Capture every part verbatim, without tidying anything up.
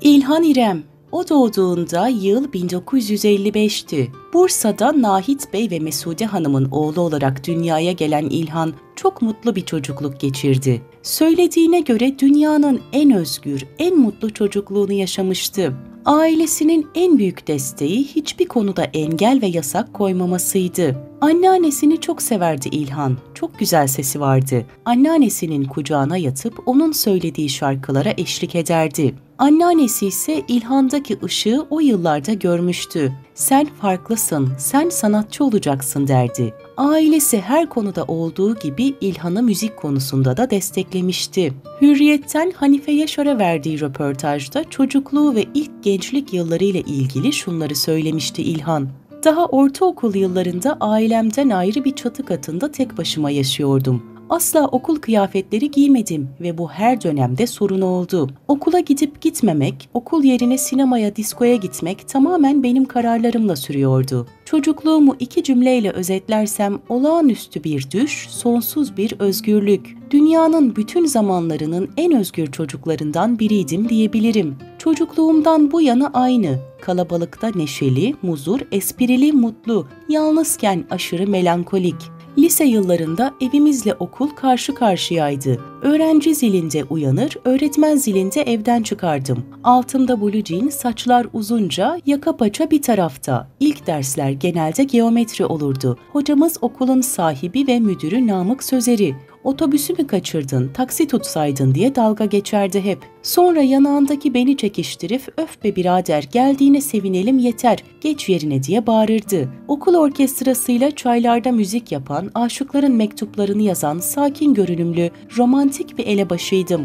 İlhan İrem. O doğduğunda yıl bin dokuz yüz elli beşti. Bursa'da Nahit Bey ve Mesude Hanım'ın oğlu olarak dünyaya gelen İlhan çok mutlu bir çocukluk geçirdi. Söylediğine göre dünyanın en özgür, en mutlu çocukluğunu yaşamıştı. Ailesinin en büyük desteği hiçbir konuda engel ve yasak koymamasıydı. Anneannesini çok severdi İlhan. Çok güzel sesi vardı. Anneannesinin kucağına yatıp onun söylediği şarkılara eşlik ederdi. Anneannesi ise İlhan'daki ışığı o yıllarda görmüştü. Sen farklısın, sen sanatçı olacaksın derdi. Ailesi her konuda olduğu gibi İlhan'ı müzik konusunda da desteklemişti. Hürriyet'ten Hanife Yaşar'a verdiği röportajda çocukluğu ve ilk gençlik yıllarıyla ilgili şunları söylemişti İlhan. Daha ortaokul yıllarında ailemden ayrı bir çatı katında tek başıma yaşıyordum. Asla okul kıyafetleri giymedim ve bu her dönemde sorun oldu. Okula gidip gitmemek, okul yerine sinemaya, diskoya gitmek tamamen benim kararlarımla sürüyordu. Çocukluğumu iki cümleyle özetlersem olağanüstü bir düş, sonsuz bir özgürlük. Dünyanın bütün zamanlarının en özgür çocuklarından biriydim diyebilirim. Çocukluğumdan bu yana aynı. Kalabalıkta neşeli, muzur, esprili, mutlu, yalnızken aşırı melankolik. Lise yıllarında evimizle okul karşı karşıyaydı. Öğrenci zilinde uyanır, öğretmen zilinde evden çıkardım. Altımda blue jean, saçlar uzunca, yaka paça bir tarafta. İlk dersler genelde geometri olurdu. Hocamız okulun sahibi ve müdürü Namık Sözeri. Otobüsü mü kaçırdın, taksi tutsaydın diye dalga geçerdi hep. Sonra yanağındaki beni çekiştirip öf be birader geldiğine sevinelim yeter, geç yerine diye bağırırdı. Okul orkestrasıyla çaylarda müzik yapan, aşıkların mektuplarını yazan sakin görünümlü, romantik bir elebaşıydım.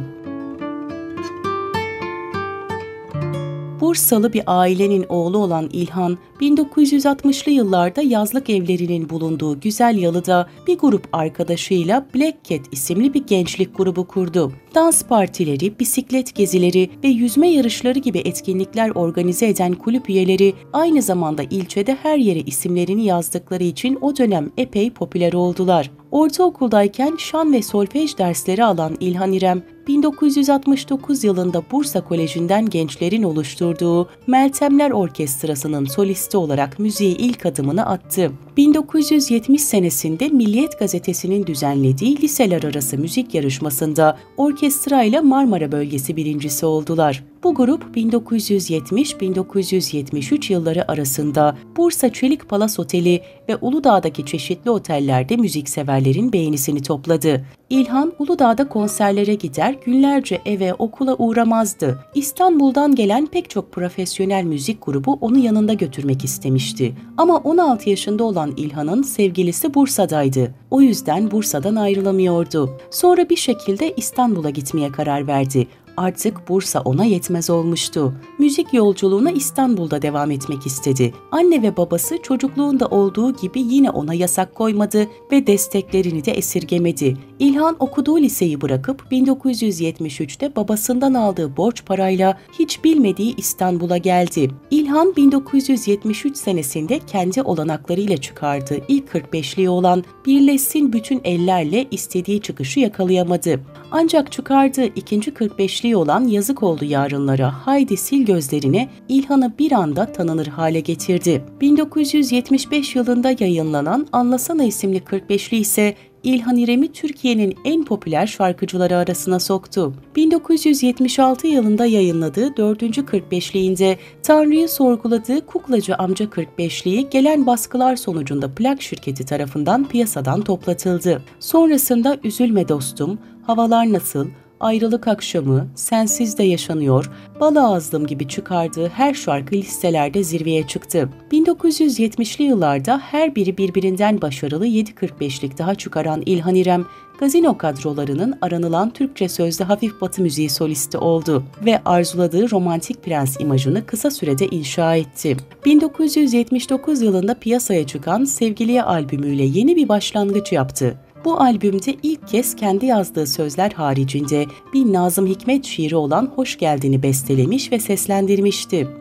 Bursalı bir ailenin oğlu olan İlhan, bin dokuz yüz altmışlı yıllarda yazlık evlerinin bulunduğu güzel yalıda bir grup arkadaşıyla Black Cat isimli bir gençlik grubu kurdu. Dans partileri, bisiklet gezileri ve yüzme yarışları gibi etkinlikler organize eden kulüp üyeleri aynı zamanda ilçede her yere isimlerini yazdıkları için o dönem epey popüler oldular. Ortaokuldayken şan ve solfej dersleri alan İlhan İrem, bin dokuz yüz altmış dokuz yılında Bursa Koleji'nden gençlerin oluşturduğu Meltemler Orkestrası'nın solisti olarak müziğe ilk adımını attı. bin dokuz yüz yetmiş senesinde Milliyet Gazetesi'nin düzenlediği liseler arası müzik yarışmasında orkestrayla Marmara Bölgesi birincisi oldular. Bu grup bin dokuz yüz yetmiş bin dokuz yüz yetmiş üç yılları arasında Bursa Çelik Palas Oteli ve Uludağ'daki çeşitli otellerde müzikseverlerin beğenisini topladı. İlhan Uludağ'da konserlere gider, günlerce eve, okula uğramazdı. İstanbul'dan gelen pek çok profesyonel müzik grubu onu yanında götürmek istemişti. Ama on altı yaşında olan İlhan'ın sevgilisi Bursa'daydı. O yüzden Bursa'dan ayrılamıyordu. Sonra bir şekilde İstanbul'a gitmeye karar verdi. Artık Bursa ona yetmez olmuştu. Müzik yolculuğuna İstanbul'da devam etmek istedi. Anne ve babası çocukluğunda olduğu gibi yine ona yasak koymadı ve desteklerini de esirgemedi. İlhan okuduğu liseyi bırakıp bin dokuz yüz yetmiş üçte babasından aldığı borç parayla hiç bilmediği İstanbul'a geldi. İlhan bin dokuz yüz yetmiş üç senesinde kendi olanaklarıyla çıkardığı ilk kırk beşliği olan Birleşsin Bütün Ellerle istediği çıkışı yakalayamadı. Ancak çıkardığı ikinci kırk beşliği olan Yazık Oldu Yarınlara, Haydi Sil Gözlerine İlhan'ı bir anda tanınır hale getirdi. bin dokuz yüz yetmiş beş yılında yayınlanan Anlasana isimli kırk beşliği ise İlhan İrem'i Türkiye'nin en popüler şarkıcıları arasına soktu. bin dokuz yüz yetmiş altı yılında yayınladığı dördüncü kırk beşliğinde Tanrı'yı sorguladığı Kuklacı Amca kırk beşliği gelen baskılar sonucunda plak şirketi tarafından piyasadan toplatıldı. Sonrasında Üzülme Dostum, Havalar Nasıl, Ayrılık Akşamı, Sensiz de Yaşanıyor, Balağazlım gibi çıkardığı her şarkı listelerde zirveye çıktı. bin dokuz yüz yetmişli yıllarda her biri birbirinden başarılı yedi kırk beşlik daha çıkaran İlhan İrem, gazino kadrolarının aranılan Türkçe sözlü hafif batı müziği solisti oldu ve arzuladığı romantik prens imajını kısa sürede inşa etti. bin dokuz yüz yetmiş dokuz yılında piyasaya çıkan Sevgiliye albümüyle yeni bir başlangıç yaptı. Bu albümde ilk kez kendi yazdığı sözler haricinde bir Nazım Hikmet şiiri olan Hoş Geldin'i bestelemiş ve seslendirmişti.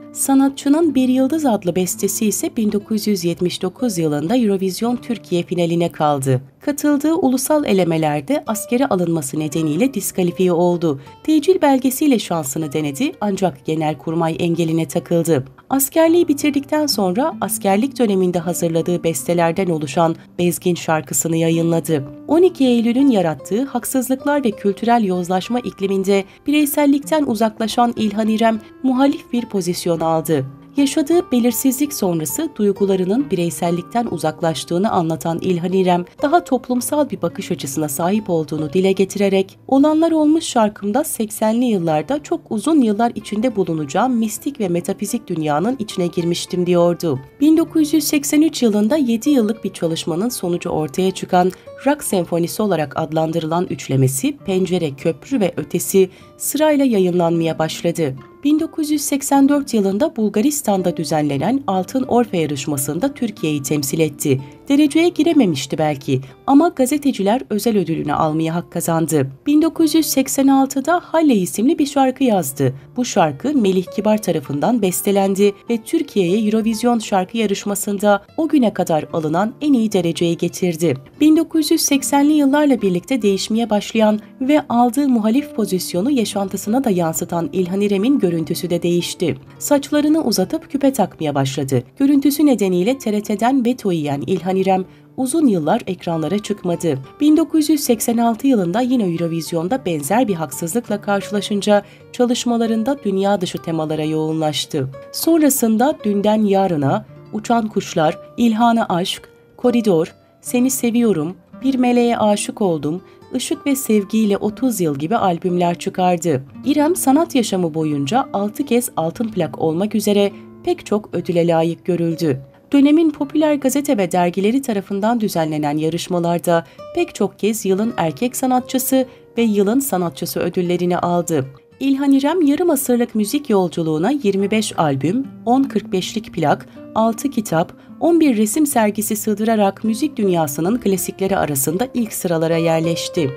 Sanatçının Bir Yıldız adlı bestesi ise bin dokuz yüz yetmiş dokuz yılında Eurovision Türkiye finaline kaldı. Katıldığı ulusal elemelerde askere alınması nedeniyle diskalifiye oldu. Tecil belgesiyle şansını denedi ancak Genelkurmay engeline takıldı. Askerliği bitirdikten sonra askerlik döneminde hazırladığı bestelerden oluşan Bezgin şarkısını yayınladı. on iki Eylül'ün yarattığı haksızlıklar ve kültürel yozlaşma ikliminde bireysellikten uzaklaşan İlhan İrem muhalif bir pozisyon aldı. Yaşadığı belirsizlik sonrası duygularının bireysellikten uzaklaştığını anlatan İlhan İrem, daha toplumsal bir bakış açısına sahip olduğunu dile getirerek, "Olanlar olmuş şarkımda seksenli yıllarda çok uzun yıllar içinde bulunacağım mistik ve metafizik dünyanın içine girmiştim." diyordu. bin dokuz yüz seksen üç yılında yedi yıllık bir çalışmanın sonucu ortaya çıkan Rock Senfonisi olarak adlandırılan üçlemesi Pencere, Köprü ve Ötesi sırayla yayınlanmaya başladı. bin dokuz yüz seksen dört yılında Bulgaristan'da düzenlenen Altın Orfe yarışmasında Türkiye'yi temsil etti. Dereceye girememişti belki ama gazeteciler özel ödülünü almaya hak kazandı. bin dokuz yüz seksen altıda Halle isimli bir şarkı yazdı. Bu şarkı Melih Kibar tarafından bestelendi ve Türkiye'ye Eurovision şarkı yarışmasında o güne kadar alınan en iyi dereceyi getirdi. bin dokuz yüz seksenli yıllarla birlikte değişmeye başlayan ve aldığı muhalif pozisyonu yaşantısına da yansıtan İlhan İrem'in görüntüsü de değişti. Saçlarını uzatıp küpe takmaya başladı. Görüntüsü nedeniyle T R T'den veto yiyen İlhan İrem uzun yıllar ekranlara çıkmadı. bin dokuz yüz seksen altı yılında yine Eurovision'da benzer bir haksızlıkla karşılaşınca çalışmalarında dünya dışı temalara yoğunlaştı. Sonrasında Dünden Yarına, Uçan Kuşlar, İlhana Aşk, Koridor, Seni Seviyorum, Bir Meleğe Aşık Oldum, Işık ve Sevgiyle otuz yıl gibi albümler çıkardı. İrem sanat yaşamı boyunca altı kez altın plak olmak üzere pek çok ödüle layık görüldü. Dönemin popüler gazete ve dergileri tarafından düzenlenen yarışmalarda pek çok kez yılın erkek sanatçısı ve yılın sanatçısı ödüllerini aldı. İlhan İrem yarım asırlık müzik yolculuğuna yirmi beş albüm, on kırk beşlik plak, altı kitap, on bir resim sergisi sığdırarak müzik dünyasının klasikleri arasında ilk sıralara yerleşti.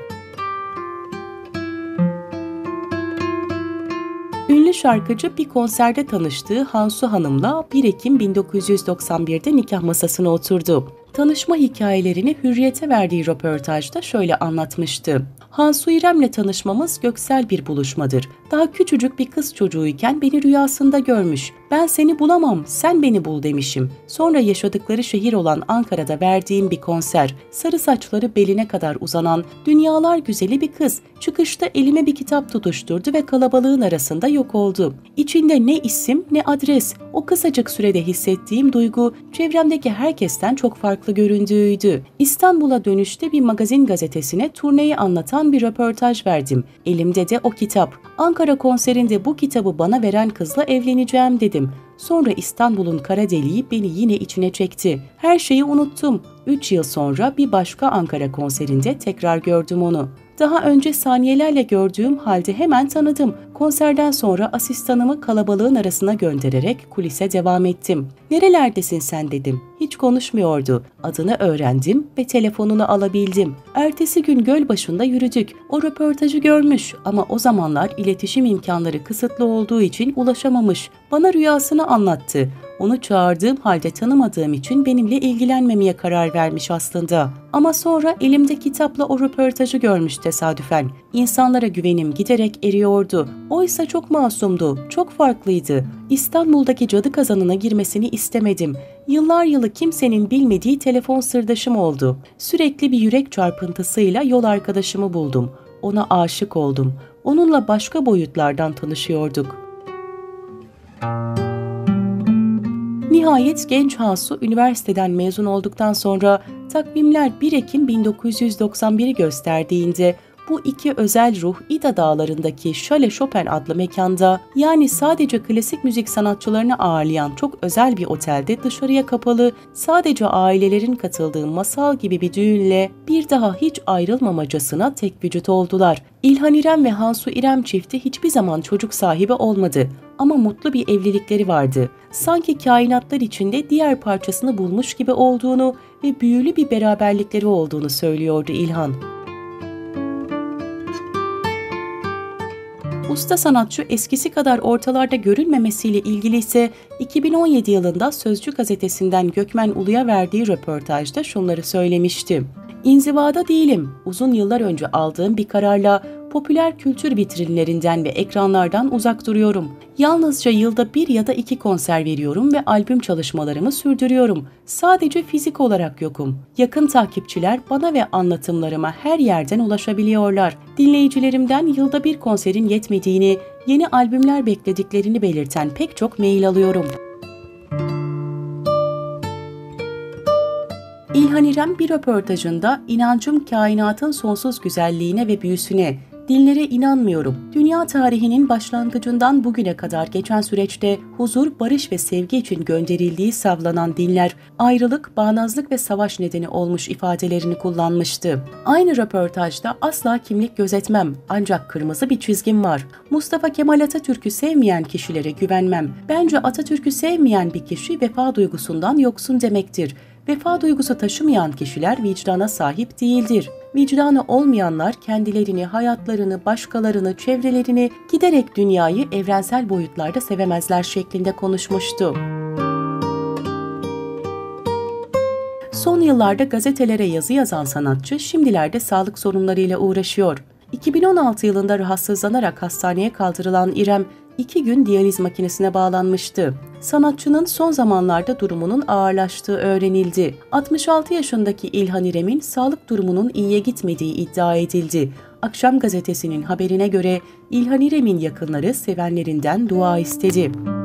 Ünlü şarkıcı bir konserde tanıştığı Hansu Hanım'la bir Ekim bin dokuz yüz doksan birde nikah masasına oturdu. Tanışma hikayelerini Hürriyet'e verdiği röportajda şöyle anlatmıştı. Hansu İrem'le tanışmamız göksel bir buluşmadır. Daha küçücük bir kız çocuğuyken beni rüyasında görmüş. Ben seni bulamam, sen beni bul demişim. Sonra yaşadıkları şehir olan Ankara'da verdiğim bir konser. Sarı saçları beline kadar uzanan, dünyalar güzeli bir kız. Çıkışta elime bir kitap tutuşturdu ve kalabalığın arasında yok oldu. İçinde ne isim ne adres. O kısacık sürede hissettiğim duygu çevremdeki herkesten çok farklı göründüğüydü. İstanbul'a dönüşte bir magazin gazetesine turneyi anlatan bir röportaj verdim. Elimde de o kitap. Ankara konserinde bu kitabı bana veren kızla evleneceğim dedim. Sonra İstanbul'un kara deliği beni yine içine çekti. Her şeyi unuttum. Üç yıl sonra bir başka Ankara konserinde tekrar gördüm onu. Daha önce saniyelerle gördüğüm halde hemen tanıdım. Konserden sonra asistanımı kalabalığın arasına göndererek kulise devam ettim. "Nerelerdesin sen?" dedim. Hiç konuşmuyordu. Adını öğrendim ve telefonunu alabildim. Ertesi gün göl başında yürüdük. O röportajı görmüş ama o zamanlar iletişim imkanları kısıtlı olduğu için ulaşamamış. Bana rüyasını anlattı. Onu çağırdığım halde tanımadığım için benimle ilgilenmemeye karar vermiş aslında. Ama sonra elimde kitapla o röportajı görmüş tesadüfen. İnsanlara güvenim giderek eriyordu. Oysa çok masumdu, çok farklıydı. İstanbul'daki cadı kazanına girmesini istemedim. Yıllar yılı kimsenin bilmediği telefon sırdaşım oldu. Sürekli bir yürek çarpıntısıyla yol arkadaşımı buldum. Ona aşık oldum. Onunla başka boyutlardan tanışıyorduk. Nihayet genç Hansu üniversiteden mezun olduktan sonra takvimler bir Ekim bin dokuz yüz doksan bir'i gösterdiğinde bu iki özel ruh İda Dağları'ndaki Chalet Chopin adlı mekanda, yani sadece klasik müzik sanatçılarını ağırlayan çok özel bir otelde dışarıya kapalı, sadece ailelerin katıldığı masal gibi bir düğünle bir daha hiç ayrılmamacasına tek vücut oldular. İlhan İrem ve Hansu İrem çifti hiçbir zaman çocuk sahibi olmadı ama mutlu bir evlilikleri vardı. Sanki kainatlar içinde diğer parçasını bulmuş gibi olduğunu ve büyülü bir beraberlikleri olduğunu söylüyordu İlhan. Usta sanatçı eskisi kadar ortalarda görünmemesiyle ilgili ise iki bin on yedi yılında Sözcü gazetesinden Gökmen Ulu'ya verdiği röportajda şunları söylemişti. İnzivada değilim. Uzun yıllar önce aldığım bir kararla popüler kültür vitrinlerinden ve ekranlardan uzak duruyorum. Yalnızca yılda bir ya da iki konser veriyorum ve albüm çalışmalarımı sürdürüyorum. Sadece fizik olarak yokum. Yakın takipçiler bana ve anlatımlarıma her yerden ulaşabiliyorlar. Dinleyicilerimden yılda bir konserin yetmediğini, yeni albümler beklediklerini belirten pek çok mail alıyorum. İlhan İrem bir röportajında inancım kainatın sonsuz güzelliğine ve büyüsüne, dinlere inanmıyorum. Dünya tarihinin başlangıcından bugüne kadar geçen süreçte huzur, barış ve sevgi için gönderildiği savlanan dinler, ayrılık, bağnazlık ve savaş nedeni olmuş ifadelerini kullanmıştı. Aynı röportajda asla kimlik gözetmem ancak kırmızı bir çizgim var. Mustafa Kemal Atatürk'ü sevmeyen kişilere güvenmem. Bence Atatürk'ü sevmeyen bir kişi vefa duygusundan yoksun demektir. Vefa duygusu taşımayan kişiler vicdana sahip değildir. Vicdanı olmayanlar kendilerini, hayatlarını, başkalarını, çevrelerini, giderek dünyayı evrensel boyutlarda sevemezler şeklinde konuşmuştu. Son yıllarda gazetelere yazı yazan sanatçı şimdilerde sağlık sorunlarıyla uğraşıyor. iki bin on altı yılında rahatsızlanarak hastaneye kaldırılan İrem, iki gün diyaliz makinesine bağlanmıştı. Sanatçının son zamanlarda durumunun ağırlaştığı öğrenildi. altmış altı yaşındaki İlhan İrem'in sağlık durumunun iyiye gitmediği iddia edildi. Akşam gazetesinin haberine göre İlhan İrem'in yakınları sevenlerinden dua istedi.